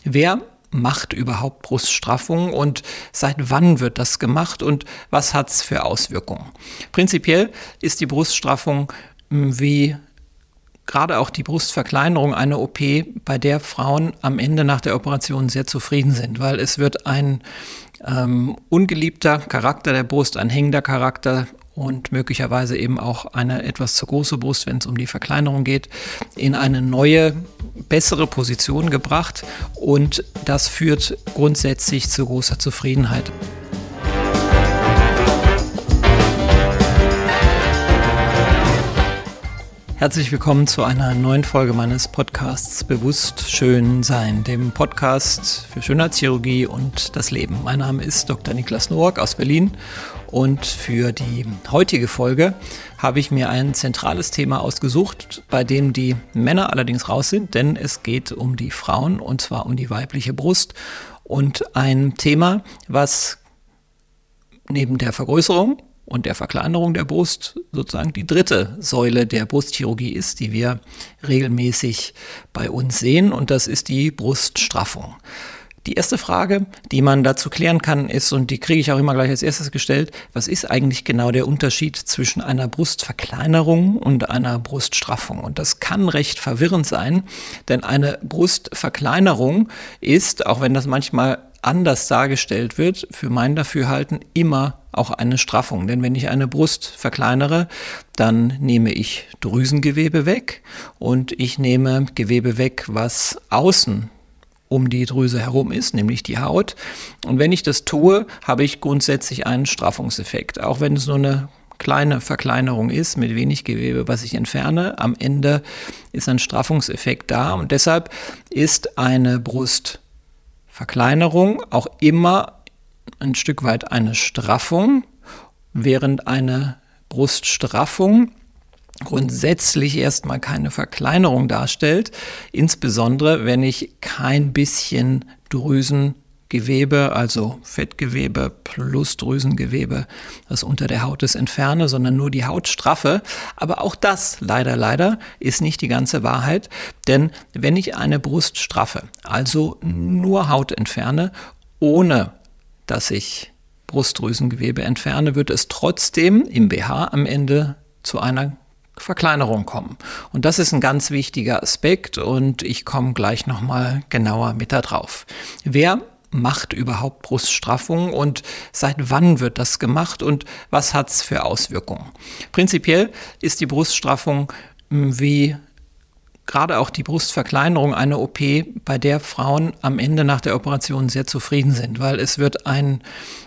Wer macht überhaupt Bruststraffung und seit wann wird das gemacht und was hat es für Auswirkungen? Prinzipiell ist die Bruststraffung wie gerade auch die Brustverkleinerung eine OP, bei der Frauen am Ende nach der Operation sehr zufrieden sind, weil es wird ein ungeliebter Charakter der Brust, ein hängender Charakter und möglicherweise eben auch eine etwas zu große Brust, wenn es um die Verkleinerung geht, in eine neue, bessere Position gebracht und das führt grundsätzlich zu großer Zufriedenheit. Herzlich willkommen zu einer neuen Folge meines Podcasts Bewusst Schön Sein, dem Podcast für Schönheitschirurgie und das Leben. Mein Name ist Dr. Niklas Nowak aus Berlin und für die heutige Folge habe ich mir ein zentrales Thema ausgesucht, bei dem die Männer allerdings raus sind, denn es geht um die Frauen und zwar um die weibliche Brust und ein Thema, was neben der Vergrößerung und der Verkleinerung der Brust sozusagen die dritte Säule der Brustchirurgie ist, die wir regelmäßig bei uns sehen, und das ist die Bruststraffung. Die erste Frage, die man dazu klären kann, ist, und die kriege ich auch immer gleich als erstes gestellt, was ist eigentlich genau der Unterschied zwischen einer Brustverkleinerung und einer Bruststraffung? Und das kann recht verwirrend sein, denn eine Brustverkleinerung ist, auch wenn das manchmal anders dargestellt wird, für mein Dafürhalten immer auch eine Straffung. Denn wenn ich eine Brust verkleinere, dann nehme ich Drüsengewebe weg und ich nehme Gewebe weg, was außen um die Drüse herum ist, nämlich die Haut. Und wenn ich das tue, habe ich grundsätzlich einen Straffungseffekt. Auch wenn es nur eine kleine Verkleinerung ist, mit wenig Gewebe, was ich entferne, am Ende ist ein Straffungseffekt da. Und deshalb ist eine Brustverkleinerung auch immer ein Stück weit eine Straffung, während eine Bruststraffung grundsätzlich erstmal keine Verkleinerung darstellt, insbesondere wenn ich kein bisschen Drüsengewebe, also Fettgewebe plus Drüsengewebe, das unter der Haut ist, entferne, sondern nur die Haut straffe. Aber auch das, leider, ist nicht die ganze Wahrheit, denn wenn ich eine Brust straffe, also nur Haut entferne, ohne dass ich Brustdrüsengewebe entferne, wird es trotzdem im BH am Ende zu einer Verkleinerung kommen. Und das ist ein ganz wichtiger Aspekt und ich komme gleich nochmal genauer mit da drauf. Wer macht überhaupt Bruststraffung und seit wann wird das gemacht und was hat es für Auswirkungen? Prinzipiell ist die Bruststraffung wie gerade auch die Brustverkleinerung eine OP, bei der Frauen am Ende nach der Operation sehr zufrieden sind, weil es wird ein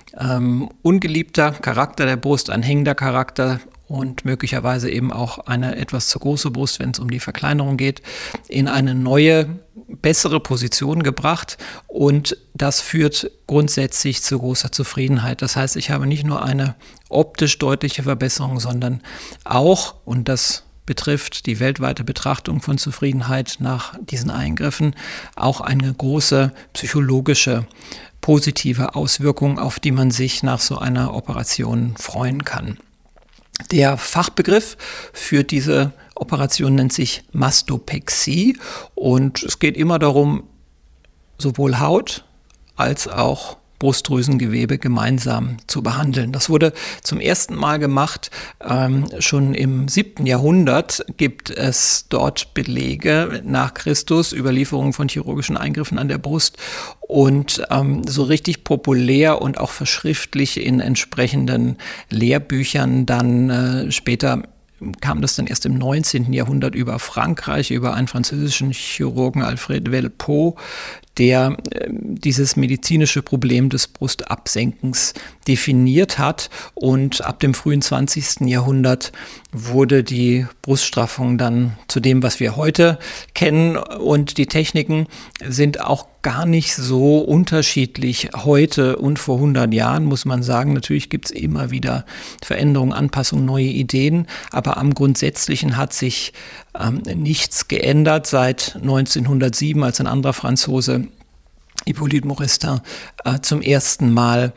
ungeliebter Charakter der Brust, ein hängender Charakter und möglicherweise eben auch eine etwas zu große Brust, wenn es um die Verkleinerung geht, in eine neue, bessere Position gebracht und das führt grundsätzlich zu großer Zufriedenheit. Das heißt, ich habe nicht nur eine optisch deutliche Verbesserung, sondern auch, und das betrifft die weltweite Betrachtung von Zufriedenheit nach diesen Eingriffen, auch eine große psychologische positive Auswirkung, auf die man sich nach so einer Operation freuen kann. Der Fachbegriff für diese Operation nennt sich Mastopexie und es geht immer darum, sowohl Haut als auch Brustdrüsengewebe gemeinsam zu behandeln. Das wurde zum ersten Mal gemacht, schon im 7. Jahrhundert gibt es dort Belege nach Christus, Überlieferungen von chirurgischen Eingriffen an der Brust und so richtig populär und auch verschriftlich in entsprechenden Lehrbüchern dann später kam das dann erst im 19. Jahrhundert über Frankreich, über einen französischen Chirurgen, Alfred Velpeau, der dieses medizinische Problem des Brustabsenkens definiert hat. Und ab dem frühen 20. Jahrhundert wurde die Bruststraffung dann zu dem, was wir heute kennen. Und die Techniken sind auch gar nicht so unterschiedlich heute und vor 100 Jahren, muss man sagen. Natürlich gibt es immer wieder Veränderungen, Anpassungen, neue Ideen. Aber am Grundsätzlichen hat sich nichts geändert seit 1907, als ein anderer Franzose, Hippolyte Morestin, zum ersten Mal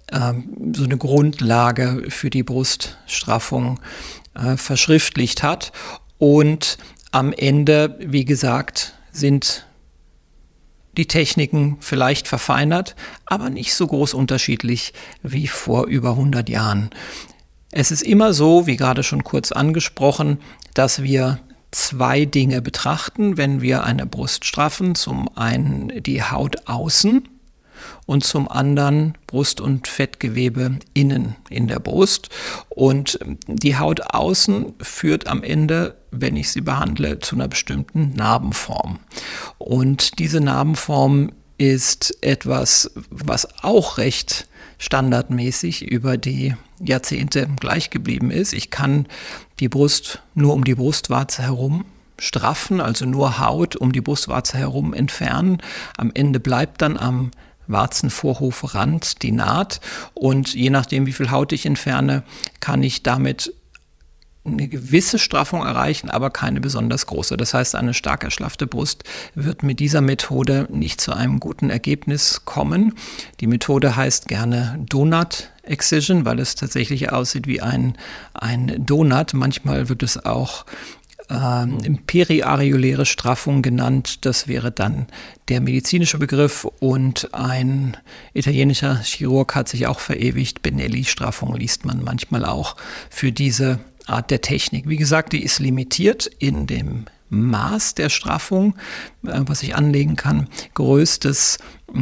so eine Grundlage für die Bruststraffung verschriftlicht hat. Und am Ende, wie gesagt, sind die Techniken vielleicht verfeinert, aber nicht so groß unterschiedlich wie vor über 100 Jahren. Es ist immer so, wie gerade schon kurz angesprochen, dass wir zwei Dinge betrachten, wenn wir eine Brust straffen. Zum einen die Haut außen und zum anderen Brust- und Fettgewebe innen in der Brust. Und die Haut außen führt am Ende, wenn ich sie behandle, zu einer bestimmten Narbenform. Und diese Narbenform ist etwas, was auch recht standardmäßig über die Jahrzehnte gleich geblieben ist. Ich kann die Brust nur um die Brustwarze herum straffen, also nur Haut um die Brustwarze herum entfernen. Am Ende bleibt dann am Warzenvorhofrand die Naht und je nachdem, wie viel Haut ich entferne, kann ich damit eine gewisse Straffung erreichen, aber keine besonders große. Das heißt, eine stark erschlaffte Brust wird mit dieser Methode nicht zu einem guten Ergebnis kommen. Die Methode heißt gerne Donut Excision, weil es tatsächlich aussieht wie ein Donut. Manchmal wird es auch periareoläre Straffung genannt. Das wäre dann der medizinische Begriff und ein italienischer Chirurg hat sich auch verewigt. Benelli-Straffung liest man manchmal auch für diese Art der Technik. Wie gesagt, die ist limitiert in dem Maß der Straffung, was ich anlegen kann. Größtes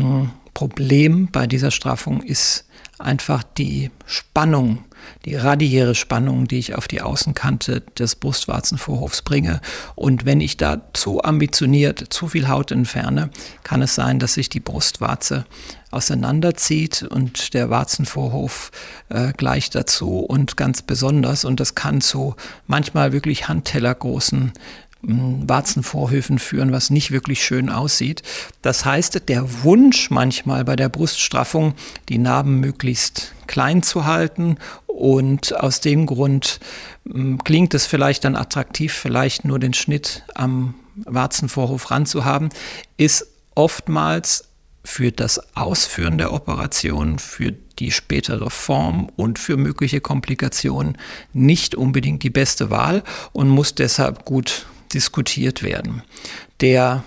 Problem bei dieser Straffung ist einfach die Spannung, die radiäre Spannung, die ich auf die Außenkante des Brustwarzenvorhofs bringe. Und wenn ich da zu ambitioniert zu viel Haut entferne, kann es sein, dass sich die Brustwarze auseinanderzieht und der Warzenvorhof gleich dazu und ganz besonders. Und das kann zu manchmal wirklich handtellergroßen Warzenvorhöfen führen, was nicht wirklich schön aussieht. Das heißt, der Wunsch manchmal bei der Bruststraffung, die Narben möglichst klein zu halten und aus dem Grund klingt es vielleicht dann attraktiv, vielleicht nur den Schnitt am Warzenvorhof ran zu haben, ist oftmals für das Ausführen der Operation, für die spätere Form und für mögliche Komplikationen nicht unbedingt die beste Wahl und muss deshalb gut diskutiert werden. Der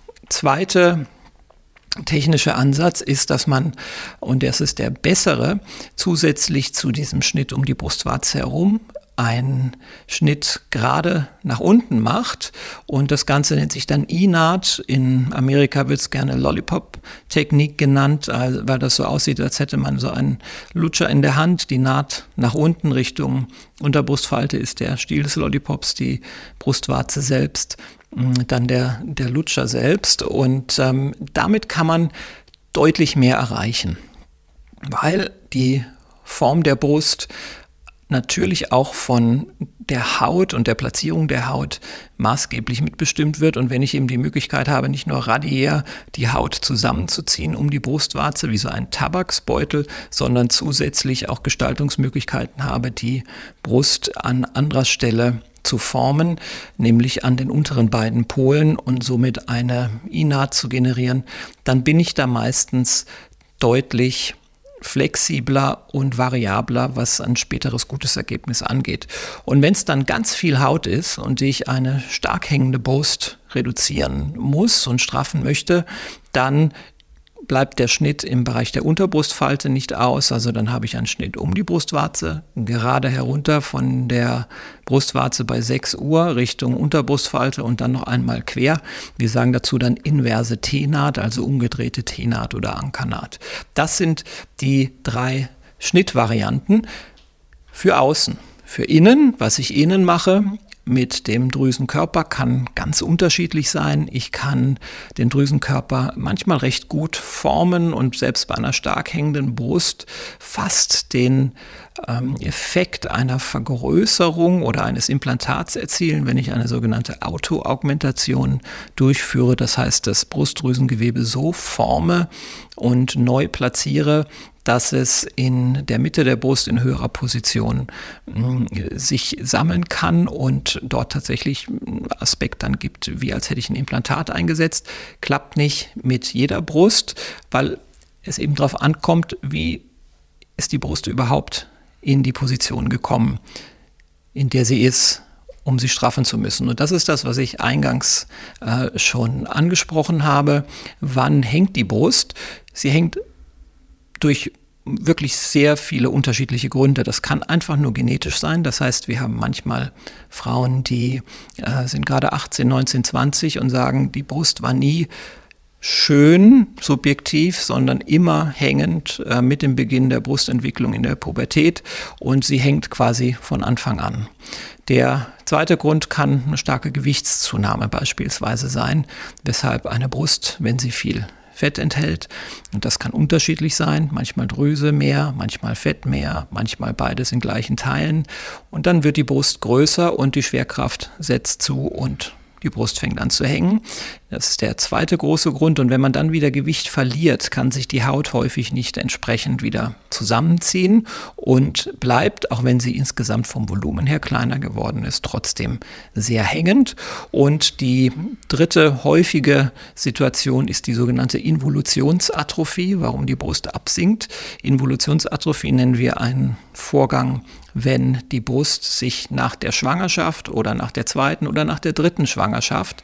zweite technische Ansatz ist, dass man, und das ist der bessere, zusätzlich zu diesem Schnitt um die Brustwarze herum einen Schnitt gerade nach unten macht und das Ganze nennt sich dann E-Naht. In Amerika wird es gerne Lollipop-Technik genannt, weil das so aussieht, als hätte man so einen Lutscher in der Hand. Die Naht nach unten Richtung Unterbrustfalte ist der Stiel des Lollipops, die Brustwarze selbst, dann der Lutscher selbst und damit kann man deutlich mehr erreichen, weil die Form der Brust natürlich auch von der Haut und der Platzierung der Haut maßgeblich mitbestimmt wird. Und wenn ich eben die Möglichkeit habe, nicht nur radiär die Haut zusammenzuziehen um die Brustwarze, wie so ein Tabaksbeutel, sondern zusätzlich auch Gestaltungsmöglichkeiten habe, die Brust an anderer Stelle zu formen, nämlich an den unteren beiden Polen und somit eine E-Naht zu generieren, dann bin ich da meistens deutlich flexibler und variabler, was ein späteres gutes Ergebnis angeht. Und wenn es dann ganz viel Haut ist und ich eine stark hängende Brust reduzieren muss und straffen möchte, dann bleibt der Schnitt im Bereich der Unterbrustfalte nicht aus. Also dann habe ich einen Schnitt um die Brustwarze, gerade herunter von der Brustwarze bei 6 Uhr Richtung Unterbrustfalte und dann noch einmal quer. Wir sagen dazu dann inverse T-Naht, also umgedrehte T-Naht oder Ankernaht. Das sind die 3 Schnittvarianten für außen. Für innen, was ich innen mache, mit dem Drüsenkörper kann ganz unterschiedlich sein. Ich kann den Drüsenkörper manchmal recht gut formen und selbst bei einer stark hängenden Brust fast den Effekt einer Vergrößerung oder eines Implantats erzielen, wenn ich eine sogenannte Autoaugmentation durchführe. Das heißt, das Brustdrüsengewebe so forme und neu platziere, dass es in der Mitte der Brust in höherer Position sich sammeln kann und dort tatsächlich einen Aspekt dann gibt, wie als hätte ich ein Implantat eingesetzt. Klappt nicht mit jeder Brust, weil es eben darauf ankommt, wie ist die Brust überhaupt in die Position gekommen, in der sie ist um sie straffen zu müssen. Und das ist das, was ich eingangs schon angesprochen habe. Wann hängt die Brust? Sie hängt durch wirklich sehr viele unterschiedliche Gründe. Das kann einfach nur genetisch sein. Das heißt, wir haben manchmal Frauen, die sind gerade 18, 19, 20 und sagen, die Brust war nie schön subjektiv, sondern immer hängend mit dem Beginn der Brustentwicklung in der Pubertät, und sie hängt quasi von Anfang an. Der zweite Grund kann eine starke Gewichtszunahme beispielsweise sein, weshalb eine Brust, wenn sie viel Fett enthält, und das kann unterschiedlich sein, manchmal Drüse mehr, manchmal Fett mehr, manchmal beides in gleichen Teilen, und dann wird die Brust größer und die Schwerkraft setzt zu und die Brust fängt an zu hängen. Das ist der zweite große Grund. Und wenn man dann wieder Gewicht verliert, kann sich die Haut häufig nicht entsprechend wieder zusammenziehen und bleibt, auch wenn sie insgesamt vom Volumen her kleiner geworden ist, trotzdem sehr hängend. Und die dritte häufige Situation ist die sogenannte Involutionsatrophie, warum die Brust absinkt. Involutionsatrophie nennen wir einen Vorgang, wenn die Brust sich nach der Schwangerschaft oder nach der zweiten oder nach der dritten Schwangerschaft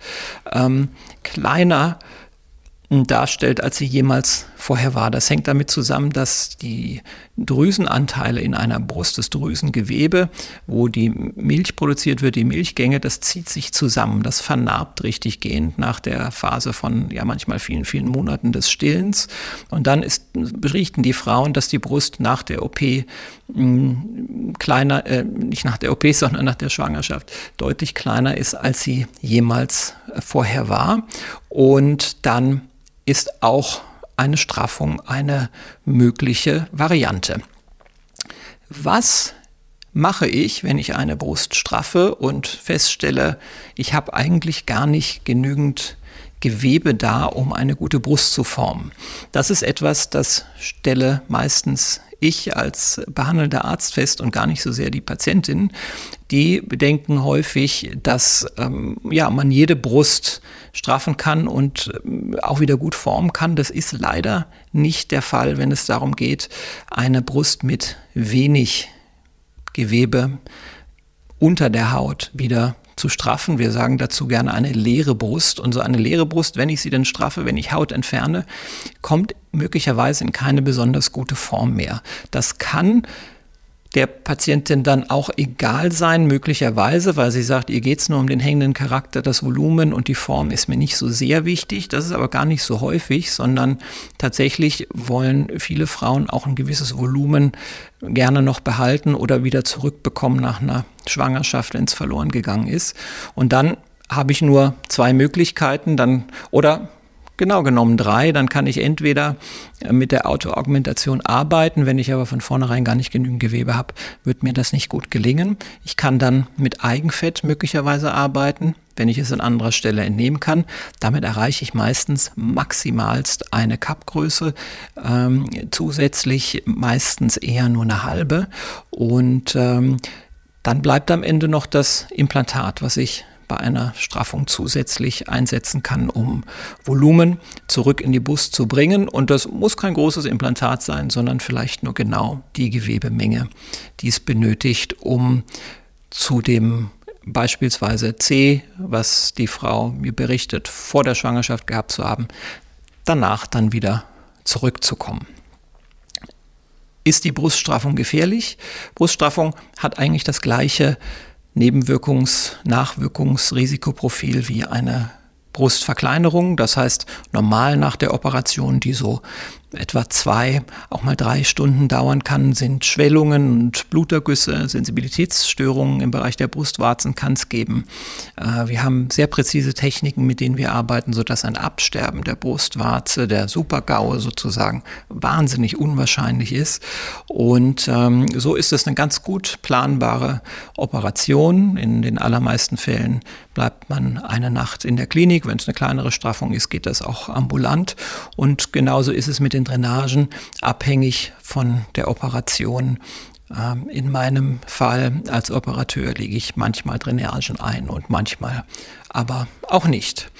kleiner darstellt, als sie jemals vorher war. Das hängt damit zusammen, dass die Drüsenanteile in einer Brust, das Drüsengewebe, wo die Milch produziert wird, die Milchgänge, das zieht sich zusammen. Das vernarbt richtig gehend nach der Phase von manchmal vielen, vielen Monaten des Stillens. Und dann berichten die Frauen, dass die Brust nach der OP kleiner, nicht nach der OP, sondern nach der Schwangerschaft deutlich kleiner ist, als sie jemals vorher war. Und dann ist auch eine Straffung eine mögliche Variante. Was mache ich, wenn ich eine Brust straffe und feststelle, ich habe eigentlich gar nicht genügend Gewebe da, um eine gute Brust zu formen? Das ist etwas, das stelle meistens ich als behandelnder Arzt fest und gar nicht so sehr die Patientin. Die bedenken häufig, dass man jede Brust straffen kann und auch wieder gut formen kann. Das ist leider nicht der Fall, wenn es darum geht, eine Brust mit wenig Gewebe unter der Haut wieder zu straffen. Wir sagen dazu gerne eine leere Brust. Und so eine leere Brust, wenn ich sie denn straffe, wenn ich Haut entferne, kommt möglicherweise in keine besonders gute Form mehr. Das kann der Patientin dann auch egal sein, möglicherweise, weil sie sagt, ihr geht es nur um den hängenden Charakter, das Volumen und die Form ist mir nicht so sehr wichtig. Das ist aber gar nicht so häufig, sondern tatsächlich wollen viele Frauen auch ein gewisses Volumen gerne noch behalten oder wieder zurückbekommen nach einer Schwangerschaft, wenn es verloren gegangen ist. Und dann habe ich nur zwei Möglichkeiten, oder genau genommen 3, dann kann ich entweder mit der Autoaugmentation arbeiten. Wenn ich aber von vornherein gar nicht genügend Gewebe habe, wird mir das nicht gut gelingen. Ich kann dann mit Eigenfett möglicherweise arbeiten, wenn ich es an anderer Stelle entnehmen kann. Damit erreiche ich meistens maximalst eine Cup-Größe, zusätzlich meistens eher nur eine halbe. Und dann bleibt am Ende noch das Implantat, was ich bei einer Straffung zusätzlich einsetzen kann, um Volumen zurück in die Brust zu bringen. Und das muss kein großes Implantat sein, sondern vielleicht nur genau die Gewebemenge, die es benötigt, um zu dem beispielsweise C, was die Frau mir berichtet, vor der Schwangerschaft gehabt zu haben, danach dann wieder zurückzukommen. Ist die Bruststraffung gefährlich? Bruststraffung hat eigentlich das gleiche Nachwirkungsrisikoprofil wie eine Brustverkleinerung. Das heißt, normal nach der Operation, die so etwa 2, auch mal 3 Stunden dauern kann, sind Schwellungen und Blutergüsse, Sensibilitätsstörungen im Bereich der Brustwarzen kann es geben. Wir haben sehr präzise Techniken, mit denen wir arbeiten, sodass ein Absterben der Brustwarze, der Super-GAU sozusagen, wahnsinnig unwahrscheinlich ist. Und so ist es eine ganz gut planbare Operation. In den allermeisten Fällen bleibt man eine Nacht in der Klinik. Wenn es eine kleinere Straffung ist, geht das auch ambulant. Und genauso ist es mit den Drainagen, abhängig von der Operation. In meinem Fall als Operateur lege ich manchmal Drainagen ein und manchmal aber auch nicht.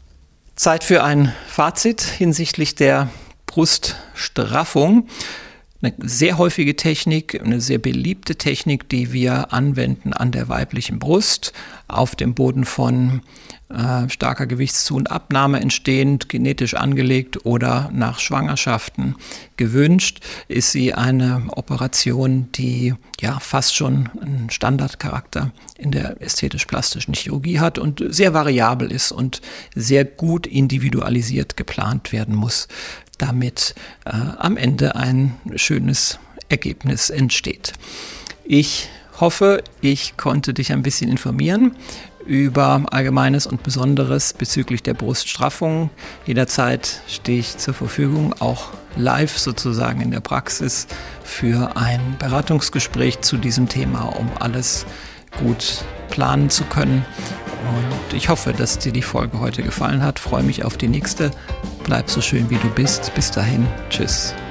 Zeit für ein Fazit hinsichtlich der Bruststraffung. Eine sehr häufige Technik, eine sehr beliebte Technik, die wir anwenden an der weiblichen Brust, auf dem Boden von starker Gewichtszu- und Abnahme entstehend, genetisch angelegt oder nach Schwangerschaften gewünscht, ist sie eine Operation, die ja fast schon einen Standardcharakter in der ästhetisch-plastischen Chirurgie hat und sehr variabel ist und sehr gut individualisiert geplant werden muss, damit am Ende ein schönes Ergebnis entsteht. Ich hoffe, ich konnte dich ein bisschen informieren über Allgemeines und Besonderes bezüglich der Bruststraffung. Jederzeit stehe ich zur Verfügung, auch live sozusagen in der Praxis, für ein Beratungsgespräch zu diesem Thema, um alles gut planen zu können. Und ich hoffe, dass dir die Folge heute gefallen hat. Freue mich auf die nächste. Bleib so schön, wie du bist. Bis dahin. Tschüss.